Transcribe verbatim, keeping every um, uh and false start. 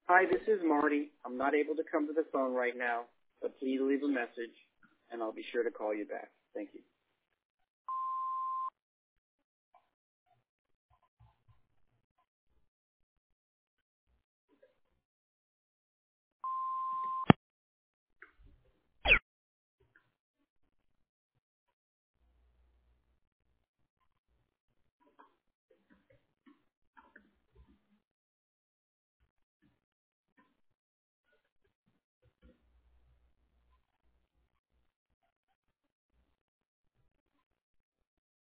Hi, this is Marty. I'm not able to come to the phone right now, but please leave a message, and I'll be sure to call you back. Thank you.